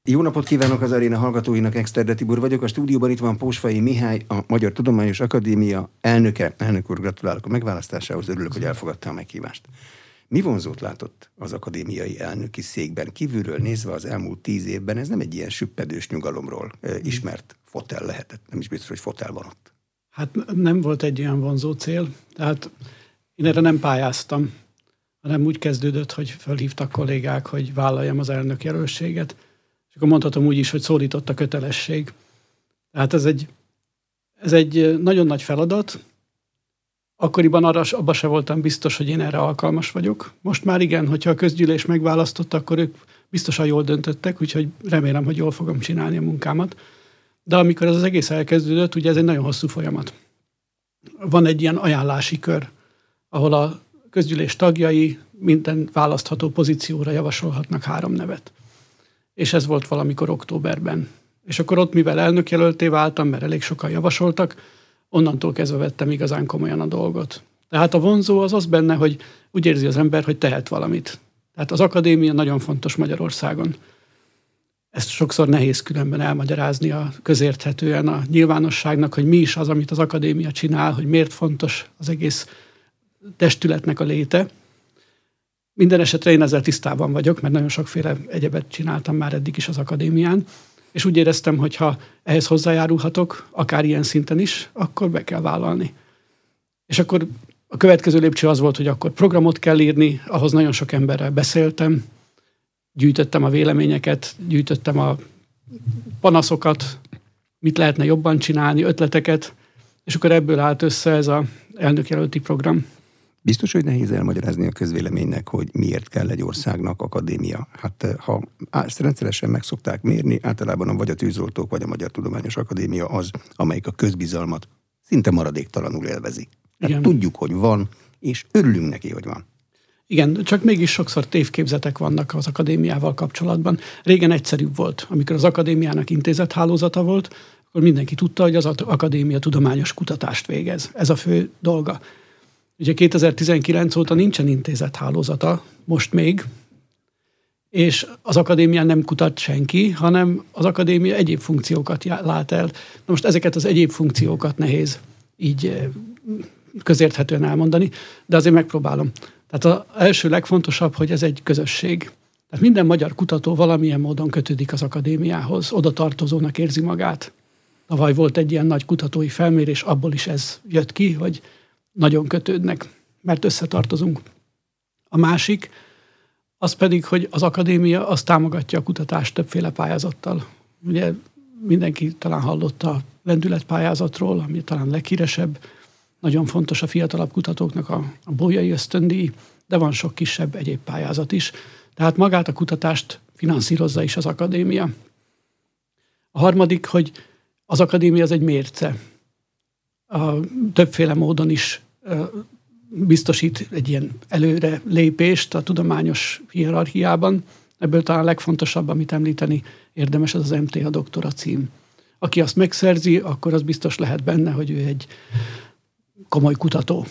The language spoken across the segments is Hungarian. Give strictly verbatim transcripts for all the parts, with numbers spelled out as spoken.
Jó napot kívánok az aréna hallgatóinak, Exterde Tibor vagyok. A stúdióban itt van Pósfai Mihály, a Magyar Tudományos Akadémia elnöke. Elnök úr, gratulálok a megválasztásához, örülök, hogy elfogadta a meghívást. Mi vonzót látott az akadémiai elnöki székben? Kívülről nézve az elmúlt tíz évben ez nem egy ilyen süppedős nyugalomról ismert fotel lehetett. Nem is biztos, hogy fotel van ott. Hát nem volt egy olyan vonzó cél. Tehát én erre nem pályáztam, hanem úgy kezdődött, hogy felhívtak kollégák, hogy vállaljam az elnök jelöltséget. És akkor mondhatom úgy is, hogy szólított a kötelesség. Tehát ez egy, ez egy nagyon nagy feladat. Akkoriban arra, abban se voltam biztos, hogy én erre alkalmas vagyok. Most már igen, hogyha a közgyűlés megválasztott, akkor ők biztosan jól döntöttek, úgyhogy remélem, hogy jól fogom csinálni a munkámat. De amikor ez az egész elkezdődött, ugye ez egy nagyon hosszú folyamat. Van egy ilyen ajánlási kör, ahol a közgyűlés tagjai minden választható pozícióra javasolhatnak három nevet. És ez volt valamikor októberben. És akkor ott, mivel elnökjelölté váltam, mert elég sokan javasoltak, onnantól kezdve vettem igazán komolyan a dolgot. Tehát a vonzó az az benne, hogy úgy érzi az ember, hogy tehet valamit. Tehát az akadémia nagyon fontos Magyarországon. Ezt sokszor nehéz különben elmagyarázni a közérthetően a nyilvánosságnak, hogy mi is az, amit az akadémia csinál, hogy miért fontos az egész testületnek a léte. Minden esetre én ezzel tisztában vagyok, mert nagyon sokféle egyebet csináltam már eddig is az akadémián, és úgy éreztem, hogy ha ehhez hozzájárulhatok, akár ilyen szinten is, akkor be kell vállalni. És akkor a következő lépcső az volt, hogy akkor programot kell írni, ahhoz nagyon sok emberrel beszéltem, gyűjtöttem a véleményeket, gyűjtöttem a panaszokat, mit lehetne jobban csinálni, ötleteket, és akkor ebből állt össze ez az elnökjelölti program. Biztos, hogy nehéz elmagyarázni a közvéleménynek, hogy miért kell egy országnak akadémia. Hát ha ezt rendszeresen meg szokták mérni, általában vagy a tűzoltók, vagy a Magyar Tudományos Akadémia az, amelyik a közbizalmat szinte maradéktalanul élvezi. Hát tudjuk, hogy van, és örülünk neki, hogy van. Igen, csak mégis sokszor tévképzetek vannak az akadémiával kapcsolatban. Régen egyszerűbb volt. Amikor az akadémiának intézethálózata volt, akkor mindenki tudta, hogy az akadémia tudományos kutatást végez. Ez a fő dolga. Ugye kétezer-tizenkilenc óta nincsen intézethálózata, most még, és az akadémián nem kutat senki, hanem az akadémia egyéb funkciókat lát el. Na most ezeket az egyéb funkciókat nehéz így közérthetően elmondani, de azért megpróbálom. Tehát az első legfontosabb, hogy ez egy közösség. Tehát minden magyar kutató valamilyen módon kötődik az akadémiához, oda tartozónak érzi magát. Tavaly volt egy ilyen nagy kutatói felmérés, abból is ez jött ki, hogy nagyon kötődnek, mert összetartozunk. A másik, az pedig, hogy az akadémia az támogatja a kutatást többféle pályázattal. Ugye mindenki talán hallott a lendületpályázatról, ami talán leghíresebb. Nagyon fontos a fiatalabb kutatóknak a, a bolyai ösztöndíj, de van sok kisebb egyéb pályázat is. Tehát magát a kutatást finanszírozza is az akadémia. A harmadik, hogy az akadémia az egy mérce. A többféle módon is biztosít egy ilyen előre lépést a tudományos hierarchiában. Ebből talán a legfontosabb, amit említeni érdemes, az az em té á doktora cím. Aki azt megszerzi, akkor az biztos lehet benne, hogy ő egy komoly kutató.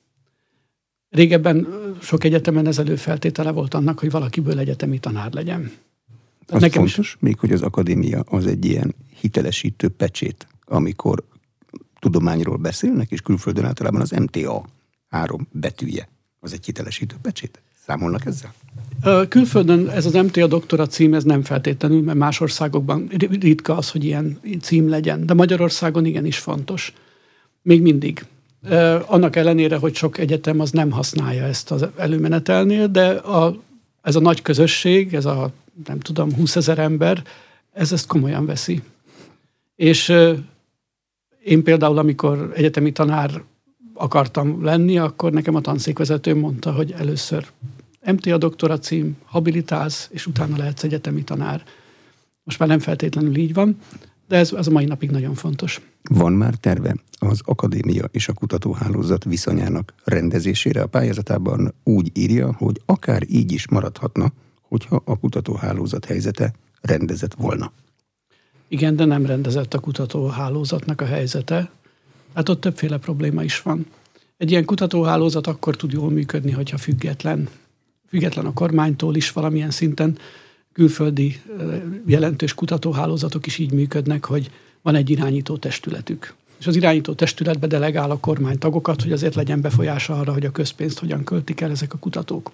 Régebben sok egyetemen ez előfeltétele volt annak, hogy valakiből egyetemi tanár legyen. Az nekem fontos, is... még hogy az akadémia az egy ilyen hitelesítő pecsét, amikor tudományról beszélnek, és külföldön általában az em té á három betűje. Az egy hitelesítő pecsét? Számolnak ezzel? Külföldön ez az em té á doktora cím, ez nem feltétlenül, mert más országokban ritka az, hogy ilyen cím legyen. De Magyarországon igenis fontos. Még mindig. Annak ellenére, hogy sok egyetem az nem használja ezt az előmenetelnél, de a, ez a nagy közösség, ez a nem tudom, húszezer ember, ez ezt komolyan veszi. És én például, amikor egyetemi tanár akartam lenni, akkor nekem a tanszékvezetőm mondta, hogy először em té á doktora cím, habilitálsz, és utána lehetsz egyetemi tanár. Most már nem feltétlenül így van, de ez, ez a mai napig nagyon fontos. Van már terve az akadémia és a kutatóhálózat viszonyának rendezésére? A pályázatában úgy írja, hogy akár így is maradhatna, hogyha a kutatóhálózat helyzete rendezett volna. Igen, de nem rendezett a kutatóhálózatnak a helyzete. Hát ott többféle probléma is van. Egy ilyen kutatóhálózat akkor tud jól működni, hogyha független. Független a kormánytól is valamilyen szinten. külföldi jelentős kutatóhálózatok is így működnek, hogy van egy irányító testületük. És az irányító testületbe delegál a kormány tagokat, hogy azért legyen befolyása arra, hogy a közpénzt hogyan költik el ezek a kutatók.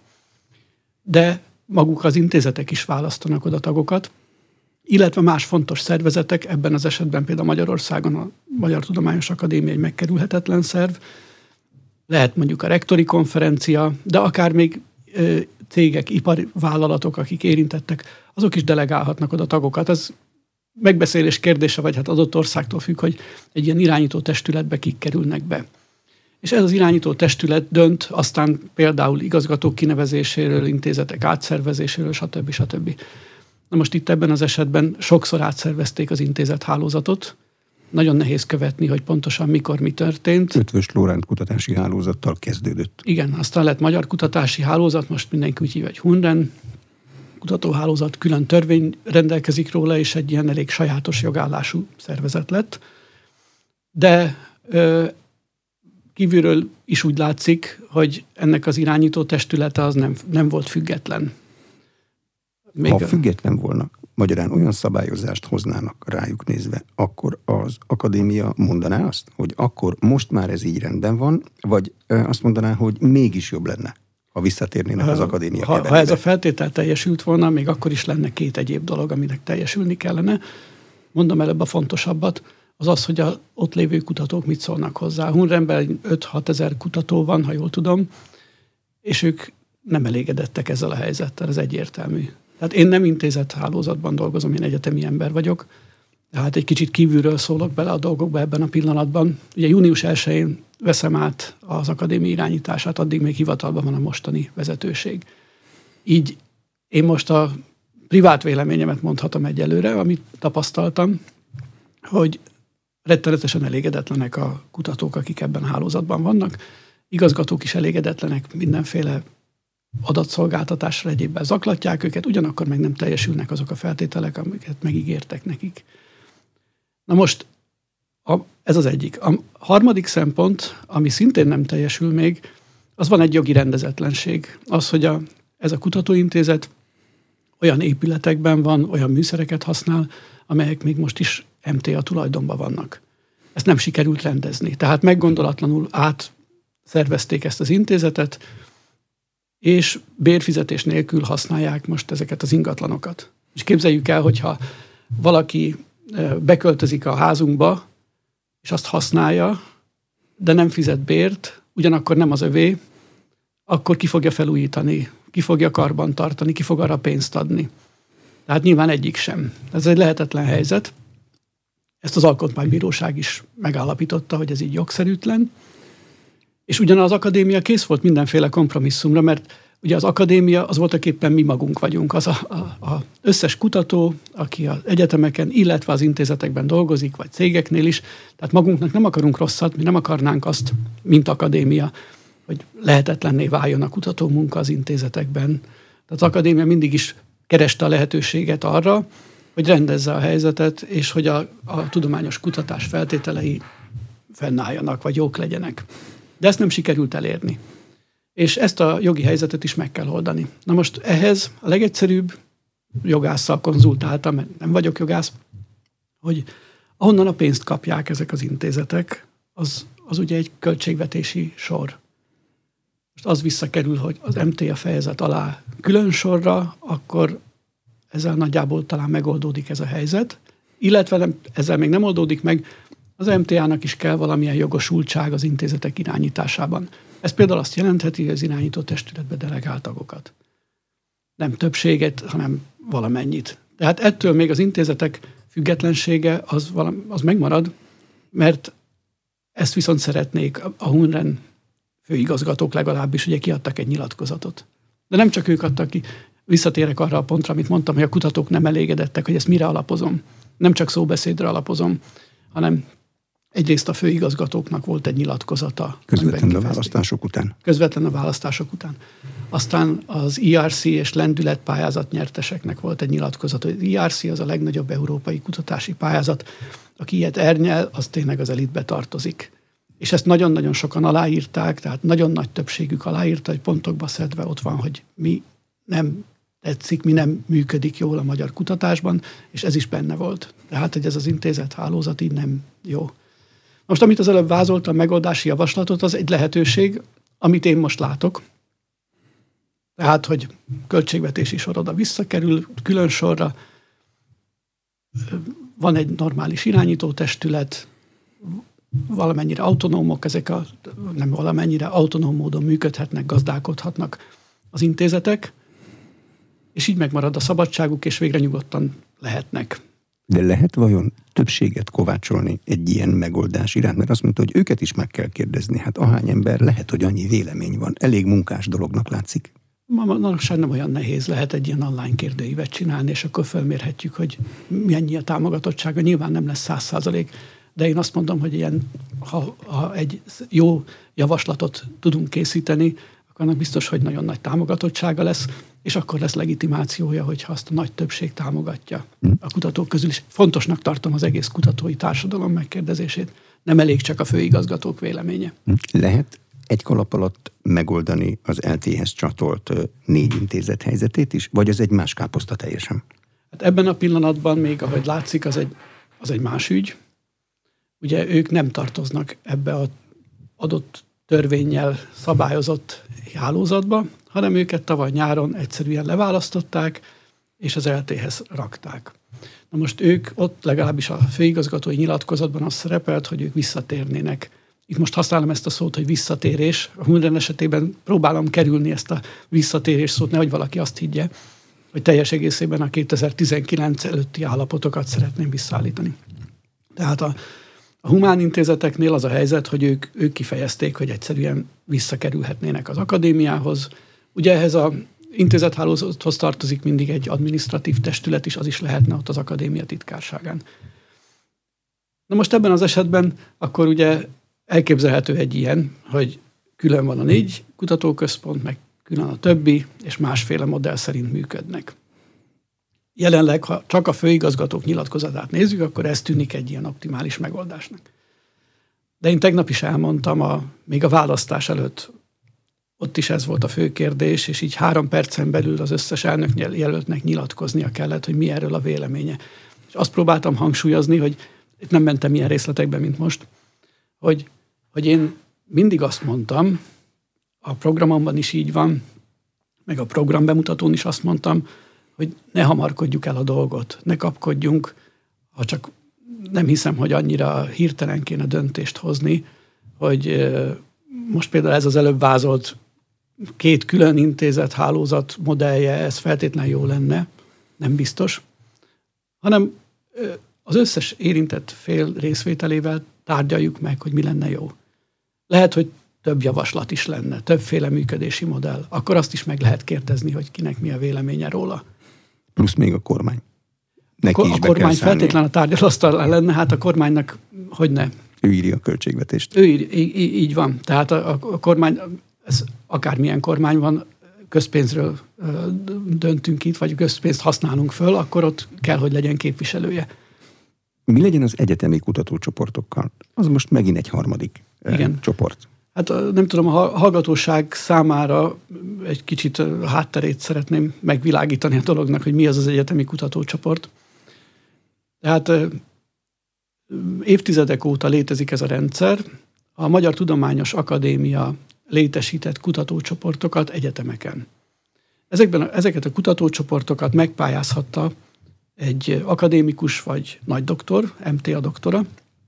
De maguk az intézetek is választanak oda tagokat, illetve más fontos szervezetek, ebben az esetben például Magyarországon a Magyar Tudományos Akadémia egy megkerülhetetlen szerv, lehet mondjuk a rektori konferencia, de akár még ö, cégek, iparvállalatok, akik érintettek, azok is delegálhatnak oda tagokat. Ez megbeszélés kérdése, vagy hát adott országtól függ, hogy egy ilyen irányító testületbe kik kerülnek be. És ez az irányító testület dönt aztán például igazgatók kinevezéséről, intézetek átszervezéséről, stb. stb. Na most itt ebben az esetben sokszor átszervezték az intézet hálózatot. Nagyon nehéz követni, hogy pontosan mikor mi történt. Ötvös Loránd kutatási hálózattal kezdődött. Igen, aztán lett Magyar Kutatási Hálózat, most mindenki úgy hívja, hogy Hunren kutatóhálózat, külön törvény rendelkezik róla, és egy ilyen elég sajátos jogállású szervezet lett. De ö, kívülről is úgy látszik, hogy ennek az irányító testülete az nem, nem volt független. Még ha független volna, magyarán olyan szabályozást hoznának rájuk nézve, akkor az akadémia mondaná azt, hogy akkor most már ez így rendben van, vagy azt mondaná, hogy mégis jobb lenne, ha visszatérnének az akadémia ha, ha ez a feltétel teljesült volna, még akkor is lenne két egyéb dolog, aminek teljesülni kellene. Mondom előbb a fontosabbat, az az, hogy az ott lévő kutatók mit szólnak hozzá. Hunrenben öt-hat ezer kutató van, ha jól tudom, és ők nem elégedettek ezzel a helyzettel, ez egyértelmű. Tehát én nem intézet hálózatban dolgozom, én egyetemi ember vagyok, tehát egy kicsit kívülről szólok bele a dolgokba ebben a pillanatban. Ugye június elsején veszem át az akadémia irányítását, addig még hivatalban van a mostani vezetőség. Így én most a privát véleményemet mondhatom egyelőre, amit tapasztaltam, hogy rettenetesen elégedetlenek a kutatók, akik ebben a hálózatban vannak. Igazgatók is elégedetlenek, mindenféle adatszolgáltatásra egyébben zaklatják őket, ugyanakkor meg nem teljesülnek azok a feltételek, amiket megígértek nekik. Na most a, ez az egyik. A harmadik szempont, ami szintén nem teljesül még, az van egy jogi rendezetlenség. Az, hogy a, ez a kutatóintézet olyan épületekben van, olyan műszereket használ, amelyek még most is em té á tulajdonban vannak. Ezt nem sikerült rendezni. Tehát meggondolatlanul átszervezték ezt az intézetet, és bérfizetés nélkül használják most ezeket az ingatlanokat. És képzeljük el, hogyha valaki beköltözik a házunkba, és azt használja, de nem fizet bért, ugyanakkor nem az övé, akkor ki fogja felújítani, ki fogja karban tartani, ki fog arra pénzt adni. Tehát nyilván egyik sem. Ez egy lehetetlen helyzet. Ezt az Alkotmánybíróság is megállapította, hogy ez így jogszerűtlen. És ugyan az akadémia kész volt mindenféle kompromisszumra, mert ugye az akadémia az voltaképpen mi magunk vagyunk. Az a, a, a összes kutató, aki az egyetemeken, illetve az intézetekben dolgozik, vagy cégeknél is, tehát magunknak nem akarunk rosszat, mi nem akarnánk azt, mint akadémia, hogy lehetetlenné váljon a kutatómunka az intézetekben. Tehát az akadémia mindig is kereste a lehetőséget arra, hogy rendezze a helyzetet, és hogy a, a tudományos kutatás feltételei fennálljanak, vagy jók legyenek. De ezt nem sikerült elérni. És ezt a jogi helyzetet is meg kell oldani. Na most ehhez a legegyszerűbb, jogásszal konzultáltam, mert nem vagyok jogász, hogy ahonnan a pénzt kapják ezek az intézetek, az, az ugye egy költségvetési sor. Most az visszakerül, hogy az em té á fejezet alá külön sorra, akkor ezzel nagyjából talán megoldódik ez a helyzet, illetve nem, ezzel még nem oldódik meg, az em té á-nak is kell valamilyen jogosultság az intézetek irányításában. Ez például azt jelentheti, hogy az irányító testületbe delegál tagokat. Nem többséget, hanem valamennyit. Tehát ettől még az intézetek függetlensége az, valam, az megmarad, mert ezt viszont szeretnék. A Hunren főigazgatók legalábbis ugye kiadtak egy nyilatkozatot. De nem csak ők adtak ki. Visszatérek arra a pontra, amit mondtam, hogy a kutatók nem elégedettek, hogy ezt mire alapozom. Nem csak szóbeszédre alapozom, hanem egyrészt a főigazgatóknak volt egy nyilatkozata. Közvetlen a választások után. Közvetlen a választások után. Aztán az i er cé és lendület pályázat nyerteseknek volt egy nyilatkozata. Az i er cé az a legnagyobb európai kutatási pályázat. Aki ilyet ernyel, az tényleg az elitbe tartozik. És ezt nagyon-nagyon sokan aláírták, tehát nagyon nagy többségük aláírta, hogy pontokba szedve ott van, hogy mi nem tetszik, mi nem működik jól a magyar kutatásban, és ez is benne volt. Tehát, hogy ez az intézet hálózat így nem jó. Most, amit az előbb vázoltam, megoldási javaslatot, az egy lehetőség, amit én most látok. Tehát, hogy költségvetési sor oda visszakerül, külön sorra, van egy normális irányítótestület, valamennyire autonómok, ezek a, nem valamennyire autonóm módon működhetnek, gazdálkodhatnak az intézetek, és így megmarad a szabadságuk, és végre nyugodtan lehetnek. De lehet vajon többséget kovácsolni egy ilyen megoldás iránt? Mert azt mondta, hogy őket is meg kell kérdezni. Hát ahány ember, lehet, hogy annyi vélemény van. Elég munkás dolognak látszik. Ma manapság nem olyan nehéz, lehet egy ilyen online kérdőívet csinálni, és akkor felmérhetjük, hogy mennyi a támogatottsága. Nyilván nem lesz száz százalék, de én azt mondom, hogy ilyen, ha, ha egy jó javaslatot tudunk készíteni, akkor annak biztos, hogy nagyon nagy támogatottsága lesz, és akkor lesz legitimációja, hogyha azt a nagy többség támogatja a kutatók közül is. Fontosnak tartom az egész kutatói társadalom megkérdezését. Nem elég csak a főigazgatók véleménye. Lehet egy kalap alatt megoldani az el té-hez csatolt négy intézet helyzetét is, vagy az egy más káposzta teljesen? Hát ebben a pillanatban még, ahogy látszik, az egy, az egy más ügy. Ugye ők nem tartoznak ebbe az adott törvénnyel szabályozott hálózatba, hanem őket tavaly nyáron egyszerűen leválasztották, és az el té-hez rakták. Na most ők ott legalábbis a főigazgatói nyilatkozatban az szerepelt, hogy ők visszatérnének. Itt most használom ezt a szót, hogy visszatérés. A Hunren esetében próbálom kerülni ezt a visszatérés szót, nehogy valaki azt higgye, hogy teljes egészében a kétezer-tizenkilenc előtti állapotokat szeretném visszaállítani. Tehát a A humán intézeteknél az a helyzet, hogy ők, ők kifejezték, hogy egyszerűen visszakerülhetnének az akadémiához. Ugye ehhez az intézethálózathoz tartozik mindig egy adminisztratív testület is, az is lehetne ott az akadémia titkárságán. Na most ebben az esetben akkor ugye elképzelhető egy ilyen, hogy külön van a négy kutatóközpont, meg külön a többi, és másféle modell szerint működnek. Jelenleg, ha csak a főigazgatók nyilatkozatát nézzük, akkor ez tűnik egy ilyen optimális megoldásnak. De én tegnap is elmondtam, a, még a választás előtt, ott is ez volt a fő kérdés, és így három percen belül az összes elnök jelöltnek nyilatkoznia kellett, hogy mi erről a véleménye. És azt próbáltam hangsúlyozni, hogy itt nem mentem ilyen részletekbe, mint most, hogy, hogy én mindig azt mondtam, a programomban is így van, meg a programbemutatón is azt mondtam, hogy ne hamarkodjuk el a dolgot, ne kapkodjunk, ha csak nem hiszem, hogy annyira hirtelen kéne döntést hozni, hogy most például ez az előbb vázolt két külön intézet hálózat modellje, ez feltétlenül jó lenne, nem biztos, hanem az összes érintett fél részvételével tárgyaljuk meg, hogy mi lenne jó. Lehet, hogy több javaslat is lenne, többféle működési modell. Akkor azt is meg lehet kérdezni, hogy kinek mi a véleménye róla. Plusz még a kormány. Neki a, is a be kormány kell feltétlenül a tárgyalasztalán lenne, hát a kormánynak, hogy ne. Ő írja a költségvetést. Ő ír, így, így van. Tehát a, a kormány, ez akármilyen kormány van, közpénzről döntünk itt, vagy közpénzt használunk föl, akkor ott kell, hogy legyen képviselője. Mi legyen az egyetemi kutatócsoportokkal? Az most megint egy harmadik Igen. csoport. Hát nem tudom, a hallgatóság számára egy kicsit a hátterét szeretném megvilágítani a dolognak, hogy mi az az egyetemi kutatócsoport. Tehát évtizedek óta létezik ez a rendszer. A Magyar Tudományos Akadémia létesített kutatócsoportokat egyetemeken. Ezekben a, ezeket a kutatócsoportokat megpályázhatta egy akadémikus vagy nagy doktor, em té á doktora,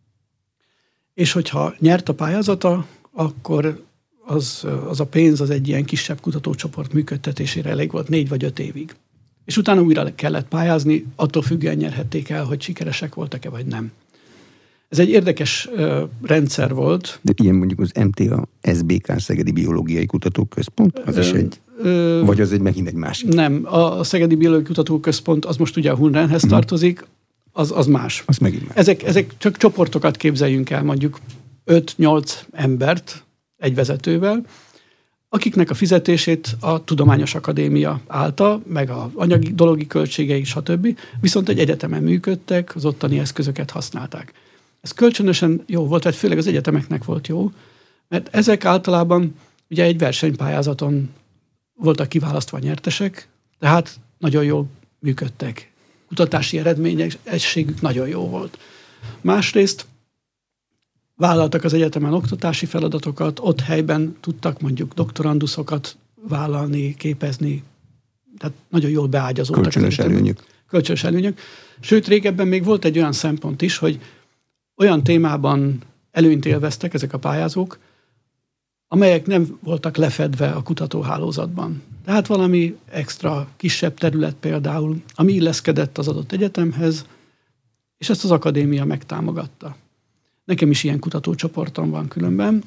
és hogyha nyert a pályázata, akkor az, az a pénz az egy ilyen kisebb kutatócsoport működtetésére elég volt négy vagy öt évig. És utána újra kellett pályázni, attól függően nyerhették el, hogy sikeresek voltak-e vagy nem. Ez egy érdekes uh, rendszer volt. De ilyen mondjuk az em té á es bé ká Szegedi Biológiai Kutatóközpont, az ö, is egy, ö, vagy az egy megint egy másik? Nem, a Szegedi Biológiai Kutatóközpont az most ugye a Hunrenhez hmm. tartozik, az, az más. Az megint más. Ezek, ezek csak csoportokat képzeljünk el, mondjuk öt-nyolc embert egy vezetővel, akiknek a fizetését a Tudományos Akadémia állta, meg az anyagi dologi költségei, stb. Viszont egy egyetemen működtek, az ottani eszközöket használták. Ez kölcsönösen jó volt, vagy főleg az egyetemeknek volt jó, mert ezek általában ugye egy versenypályázaton voltak kiválasztva nyertesek, Tehát nagyon jól működtek. Kutatási eredményességük nagyon jó volt. Másrészt vállaltak az egyetemen oktatási feladatokat, ott helyben tudtak mondjuk doktoranduszokat vállalni, képezni, tehát nagyon jól beágyazódtak. Kölcsönös előnyök. Kölcsönös előnyök. Sőt, régebben még volt egy olyan szempont is, hogy olyan témában előnyt élveztek ezek a pályázók, amelyek nem voltak lefedve a kutatóhálózatban. Tehát valami extra, kisebb terület például, ami illeszkedett az adott egyetemhez, és ezt az akadémia megtámogatta. Nekem is ilyen kutatócsoportom van különben.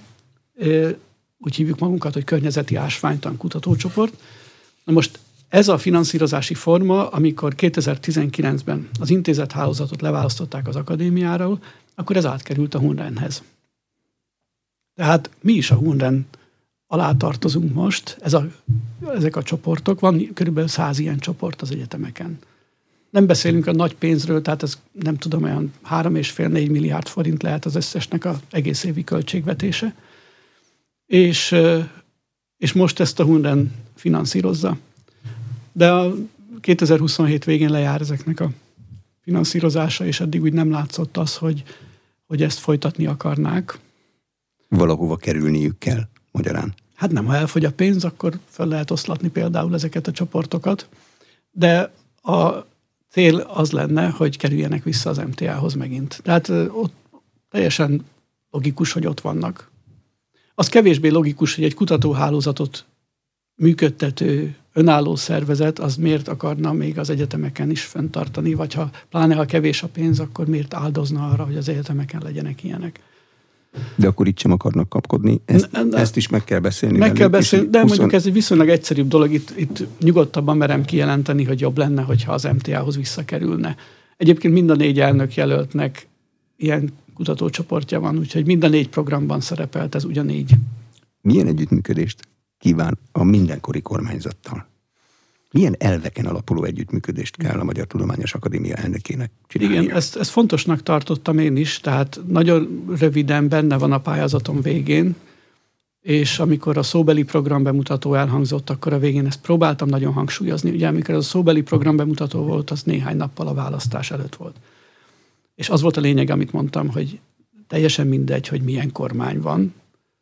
Úgy hívjuk magunkat, hogy környezeti ásványtan kutatócsoport. Na most ez a finanszírozási forma, amikor kétezer-tizenkilencben az intézethálózatot leválasztották az akadémiáról, akkor ez átkerült a Hunrenhez. Tehát mi is a Hunren alá tartozunk most, ez a, ezek a csoportok, van körülbelül száz ilyen csoport az egyetemeken. Nem beszélünk a nagy pénzről, tehát ez nem tudom, olyan három és fél négy milliárd forint lehet az összesnek az egész évi költségvetése. És, és most ezt a Hunren finanszírozza. De a kétezer-huszonhét végén lejár ezeknek a finanszírozása, és eddig úgy nem látszott az, hogy, hogy ezt folytatni akarnák. Valahova kerülniük kell, magyarán. Hát nem, ha elfogy a pénz, akkor fel lehet oszlatni például ezeket a csoportokat, de a cél az lenne, hogy kerüljenek vissza az em té á-hoz megint. Tehát ott teljesen logikus, hogy ott vannak. Az kevésbé logikus, hogy egy kutatóhálózatot működtető önálló szervezet, az miért akarna még az egyetemeken is fenntartani, vagy ha pláne ha kevés a pénz, akkor miért áldozna arra, hogy az egyetemeken legyenek ilyenek. De akkor itt sem akarnak kapkodni. Ezt, ne, ne, ezt is meg kell beszélni. Meg kell beszélni, de huszon... mondjuk ez egy viszonylag egyszerűbb dolog. Itt, itt nyugodtabban merem kijelenteni, hogy jobb lenne, hogyha az em té á-hoz visszakerülne. Egyébként mind a négy elnök jelöltnek ilyen kutatócsoportja van, úgyhogy mind a négy programban szerepelt ez ugyanígy. Milyen együttműködést kíván a mindenkori kormányzattal? Milyen elveken alapuló együttműködést kell a Magyar Tudományos Akadémia elnökének csinálnia? Igen, ezt, ezt fontosnak tartottam én is, tehát nagyon röviden benne van a pályázatom végén, és amikor a szóbeli program bemutató elhangzott, akkor a végén ezt próbáltam nagyon hangsúlyozni. Ugye amikor a szóbeli program bemutató volt, az néhány nappal a választás előtt volt. És az volt a lényeg, amit mondtam, hogy teljesen mindegy, hogy milyen kormány van.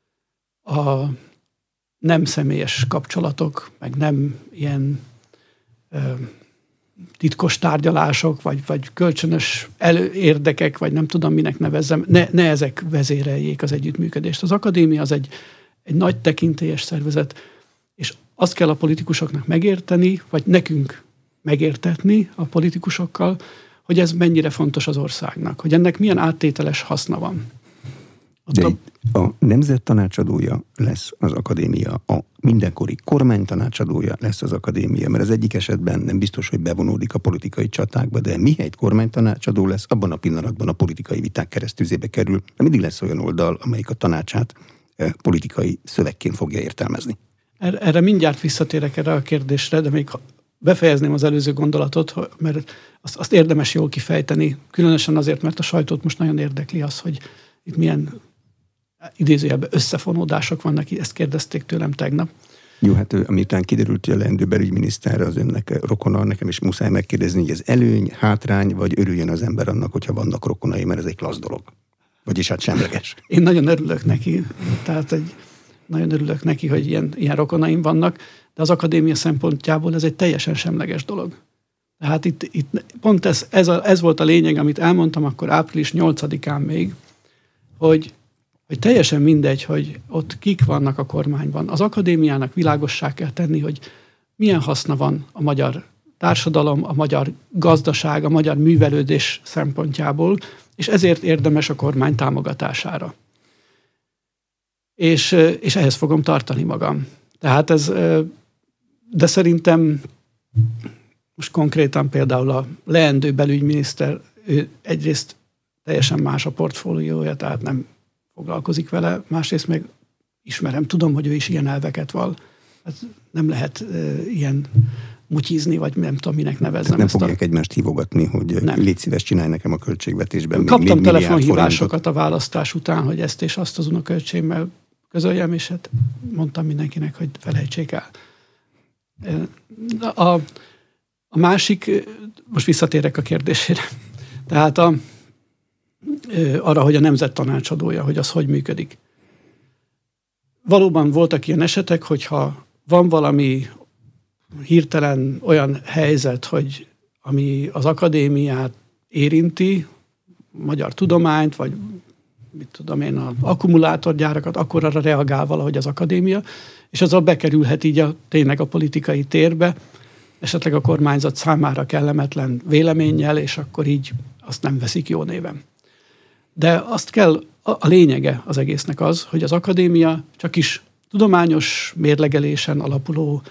A nem személyes kapcsolatok, meg nem ilyen ö, titkos tárgyalások, vagy, vagy kölcsönös elő, érdekek, vagy nem tudom, minek nevezzem, ne, ne ezek vezéreljék az együttműködést. Az akadémia az egy, egy nagy tekintélyes szervezet, és azt kell a politikusoknak megérteni, vagy nekünk megértetni a politikusokkal, hogy ez mennyire fontos az országnak, hogy ennek milyen áttételes haszna van. De a nemzet tanácsadója lesz az akadémia, a mindenkori kormány tanácsadója lesz az akadémia, mert az egyik esetben nem biztos, hogy bevonódik a politikai csatákba, de mihelyt kormány tanácsadó lesz, abban a pillanatban a politikai viták keresztüzébe kerül, mert mindig lesz olyan oldal, amelyik a tanácsát eh, politikai szövegként fogja értelmezni. Erre mindjárt visszatérek erre a kérdésre, de még befejezném az előző gondolatot, mert azt, azt érdemes jól kifejteni, különösen azért, mert a sajtót most nagyon érdekli az, hogy itt milyen idézőjelben összefonódások vannak, ezt kérdezték tőlem tegnap. Jó, hát amitán kiderült, hogy a leendő belügyminiszter az önnek rokona, nekem is muszáj megkérdezni, hogy ez előny, hátrány, vagy örüljön az ember annak, hogyha vannak rokonai, mert ez egy klassz dolog. Vagyis hát semleges. Én nagyon örülök neki, tehát egy, nagyon örülök neki, hogy ilyen, ilyen rokonaim vannak, de az akadémia szempontjából ez egy teljesen semleges dolog. Tehát itt, itt pont ez, ez, a, ez volt a lényeg, amit elmondtam akkor április nyolcadikán még, hogy hogy teljesen mindegy, hogy ott kik vannak a kormányban. Az akadémiának világossá kell tenni, hogy milyen haszna van a magyar társadalom, a magyar gazdaság, a magyar művelődés szempontjából, és ezért érdemes a kormány támogatására. És, és ehhez fogom tartani magam. Tehát ez, de szerintem most konkrétan például a leendő belügyminiszter, ő egyrészt teljesen más a portfóliója, tehát nem foglalkozik vele, másrészt meg ismerem, tudom, hogy ő is ilyen elveket val. Hát nem lehet e, ilyen mutyizni, vagy nem tudom, minek nevezzem. Nem fogják a... egymást hívogatni, hogy nem. Légy szíves, csinálj nekem a költségvetésben. Kaptam telefonhívásokat a választás után, hogy ezt és azt az unoköltséggel közöljem, és hát mondtam mindenkinek, hogy felejtsék el. A, a másik, most visszatérek a kérdésére, tehát a, arra, hogy a nemzet tanácsadója, hogy az hogy működik. Valóban voltak ilyen esetek, hogyha van valami hirtelen olyan helyzet, hogy ami az akadémiát érinti, magyar tudományt, vagy mit tudom én, az akkumulátorgyárakat, akkor arra reagál valahogy az akadémia, és azzal bekerülhet így a, tényleg a politikai térbe, esetleg a kormányzat számára kellemetlen véleménnyel, és akkor így azt nem veszik jó néven. De azt kell, a lényege az egésznek az, hogy az akadémia csak is tudományos mérlegelésen alapuló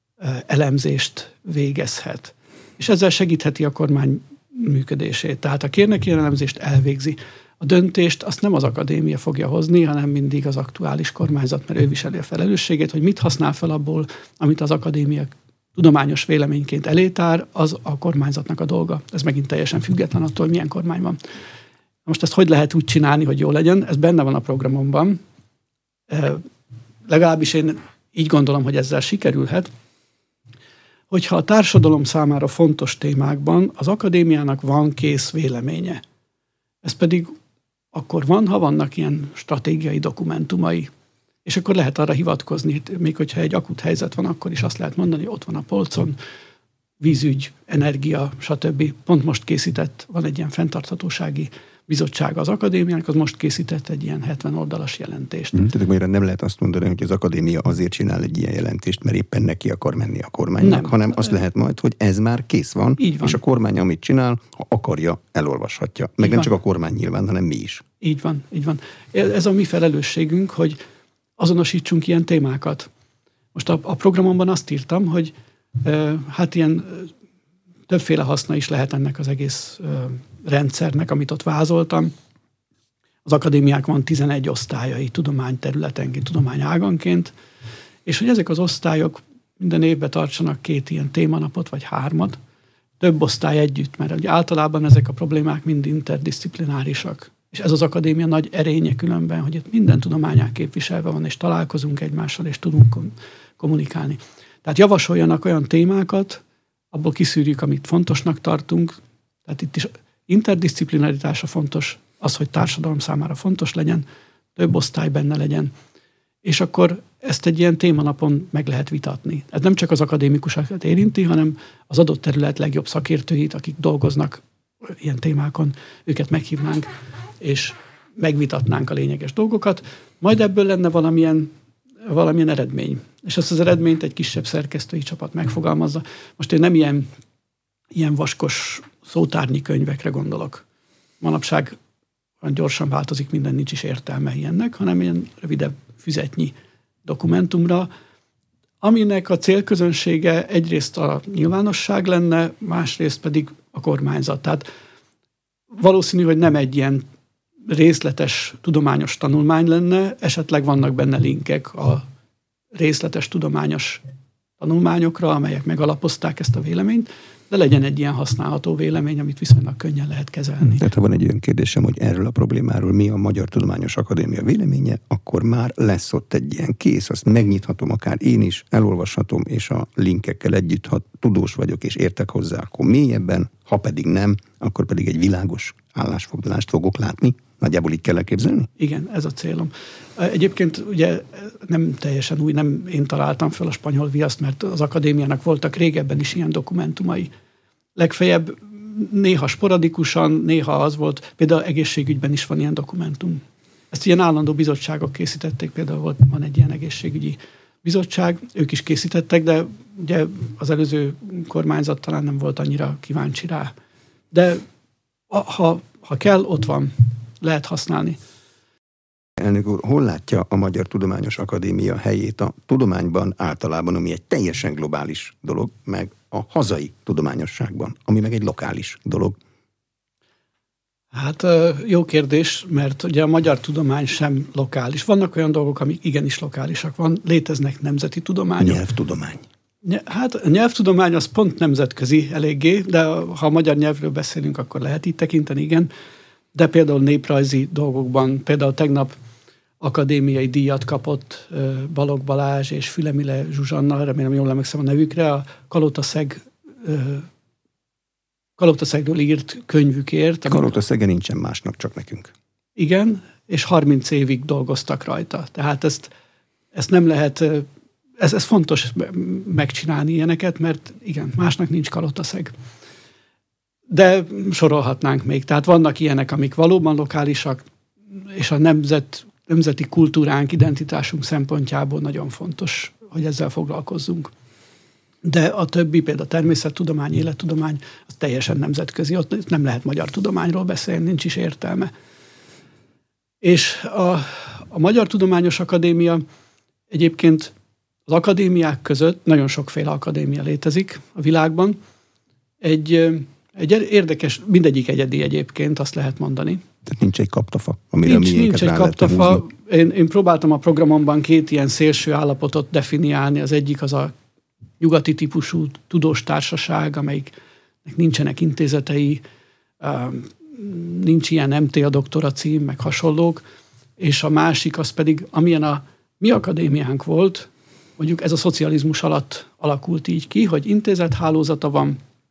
elemzést végezhet. És ezzel segítheti a kormány működését. Tehát ha kérnek ilyen elemzést, elvégzi. A döntést azt nem az akadémia fogja hozni, hanem mindig az aktuális kormányzat, mert ő viseli a felelősségét, hogy mit használ fel abból, amit az akadémia tudományos véleményként elétár, az a kormányzatnak a dolga. Ez megint teljesen független attól, hogy milyen kormány van. Most ezt hogy lehet úgy csinálni, hogy jó legyen? Ez benne van a programomban. E, legalábbis én így gondolom, hogy ezzel sikerülhet, hogyha a társadalom számára fontos témákban az akadémiának van kész véleménye. Ez pedig akkor van, ha vannak ilyen stratégiai dokumentumai. És akkor lehet arra hivatkozni, még hogyha egy akut helyzet van, akkor is azt lehet mondani, hogy ott van a polcon, vízügy, energia, stb. Pont most készített, van egy ilyen fenntarthatósági bizottsága az akadémiának, az most készített egy ilyen hetven oldalas jelentést. Mm, tehát magyarán nem lehet azt mondani, hogy az akadémia azért csinál egy ilyen jelentést, mert éppen neki akar menni a kormánynak, nem. hanem azt lehet majd, hogy ez már kész van, van, és a kormány, amit csinál, ha akarja, elolvashatja. Meg így nem van. Csak a kormány nyilván, hanem mi is. Így van, így van. Ez a mi felelősségünk, hogy azonosítsunk ilyen témákat. Most a, a programomban azt írtam, hogy e, hát ilyen többféle haszna is lehet ennek az egész e, rendszernek, amit ott vázoltam. Az akadémiák van tizenegy osztályai tudományterületenként, tudományáganként, és hogy ezek az osztályok minden évben tartsanak két ilyen témanapot, vagy hármat, több osztály együtt, mert ugye általában ezek a problémák mind interdisziplinárisak. És ez az akadémia nagy erénye különben, hogy itt minden tudományák képviselve van, és találkozunk egymással, és tudunk kommunikálni. Tehát javasoljanak olyan témákat, abból kiszűrjük, amit fontosnak tartunk. Tehát itt is interdisziplinaritása fontos, az, hogy társadalom számára fontos legyen, több osztály benne legyen, és akkor ezt egy ilyen témanapon meg lehet vitatni. Ez nem csak az akadémikusokat érinti, hanem az adott terület legjobb szakértőit, akik dolgoznak ilyen témákon, őket meghívnánk, és megvitatnánk a lényeges dolgokat, majd ebből lenne valamilyen, valamilyen eredmény. És ezt az eredményt egy kisebb szerkesztői csapat megfogalmazza. Most én nem ilyen, ilyen vaskos szótárnyi könyvekre gondolok. Manapság gyorsan változik minden, nincs is értelme ilyennek, hanem ilyen rövidebb füzetnyi dokumentumra, aminek a célközönsége egyrészt a nyilvánosság lenne, másrészt pedig a kormányzat. Tehát valószínű, hogy nem egy ilyen részletes tudományos tanulmány lenne, esetleg vannak benne linkek a részletes tudományos tanulmányokra, amelyek megalapozták ezt a véleményt, de legyen egy ilyen használható vélemény, amit viszonylag könnyen lehet kezelni. Tehát ha van egy olyan kérdésem, hogy erről a problémáról mi a Magyar Tudományos Akadémia véleménye, akkor már lesz ott egy ilyen kész, azt megnyithatom akár én is, elolvashatom, és a linkekkel együtt, ha tudós vagyok és értek hozzá, akkor mélyebben, ha pedig nem, akkor pedig egy világos állásfoglalást fogok látni. Nagyjából így kell elképzelni? Igen, ez a célom. Egyébként ugye nem teljesen új, nem én találtam fel a spanyol viaszt, mert az akadémiának voltak régebben is ilyen dokumentumai. Legfeljebb néha sporadikusan, néha az volt, például egészségügyben is van ilyen dokumentum. Ezt ilyen állandó bizottságok készítették, például volt, van egy ilyen egészségügyi bizottság, ők is készítettek, de ugye az előző kormányzat talán nem volt annyira kíváncsi rá. De ha, ha kell, ott van. Lehet használni. Elnök úr, hol látja a Magyar Tudományos Akadémia helyét a tudományban általában, ami egy teljesen globális dolog, meg a hazai tudományosságban, ami meg egy lokális dolog? Hát jó kérdés, mert ugye a magyar tudomány sem lokális. Vannak olyan dolgok, amik igenis lokálisak. Van, léteznek nemzeti tudományok. Nyelvtudomány. Hát a nyelvtudomány az pont nemzetközi eléggé, de ha a magyar nyelvről beszélünk, akkor lehet így tekinteni, igen. De például néprajzi dolgokban, például tegnap akadémiai díjat kapott Balogh Balázs és Fülemile Zsuzsanna, remélem jól emlékszem a nevükre, a Kalotaszeg, Kalotaszegről írt könyvükért. Kalotaszegen nincsen másnak, csak nekünk. Igen, és harminc évig dolgoztak rajta. Tehát ezt, ezt nem lehet, ez, ez fontos megcsinálni ilyeneket, mert igen, másnak nincs Kalotaszeg. De sorolhatnánk még. Tehát vannak ilyenek, amik valóban lokálisak, és a nemzet, nemzeti kultúránk, identitásunk szempontjából nagyon fontos, hogy ezzel foglalkozzunk. De a többi, például a természettudomány, élettudomány, az teljesen nemzetközi. Ott nem lehet magyar tudományról beszélni, nincs is értelme. És a, a Magyar Tudományos Akadémia egyébként az akadémiák között, nagyon sokféle akadémia létezik a világban, egy, egy érdekes, mindegyik egyedi egyébként, azt lehet mondani. Tehát nincs egy kaptafa, amire nincs, nincs egy kaptafa. Én, én próbáltam a programomban két ilyen szélső állapotot definiálni. Az egyik az a nyugati típusú tudós társaság, amelyiknek nincsenek intézetei, nincs ilyen em té á doktora cím, meg hasonlók, és a másik az pedig, amilyen a mi akadémiánk volt, mondjuk ez a szocializmus alatt alakult így ki, hogy intézethálózata van,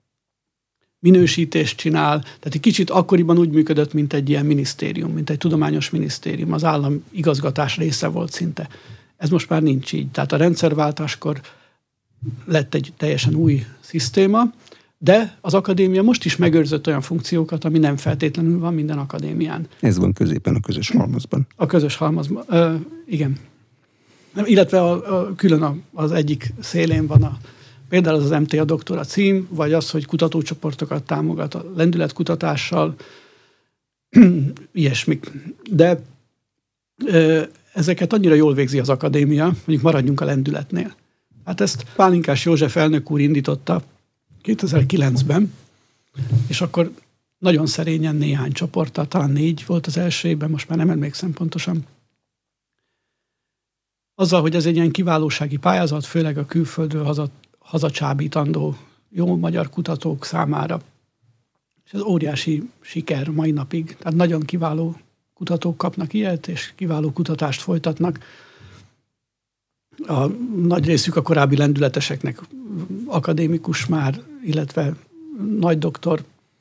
minősítést csinál, tehát egy kicsit akkoriban úgy működött, mint egy ilyen minisztérium, mint egy tudományos minisztérium, az állam igazgatás része volt szinte. Ez most már nincs így. Tehát a rendszerváltáskor lett egy teljesen új szisztéma, de az akadémia most is megőrzött olyan funkciókat, ami nem feltétlenül van minden akadémián. Ez van középen a közös halmazban. A közös halmazban, uh, igen. Illetve a, a, külön a, az egyik szélén van a, például az az em té á doktora cím, vagy az, hogy kutatócsoportokat támogat a lendületkutatással, ilyesmik. De ö, ezeket annyira jól végzi az akadémia, mondjuk maradjunk a lendületnél. Hát ezt Pálinkás József elnök úr indította kétezer-kilencben, és akkor nagyon szerényen néhány csoporttal, talán négy volt az első évben, most már nem emlékszem pontosan. Azzal, hogy ez egy ilyen kiválósági pályázat, főleg a külföldről haza, hazacsábítandó jó magyar kutatók számára. És ez óriási siker mai napig. Tehát nagyon kiváló kutatók kapnak ilyet, és kiváló kutatást folytatnak. A nagy részük a korábbi lendületeseknek akadémikus már, illetve nagy doktor.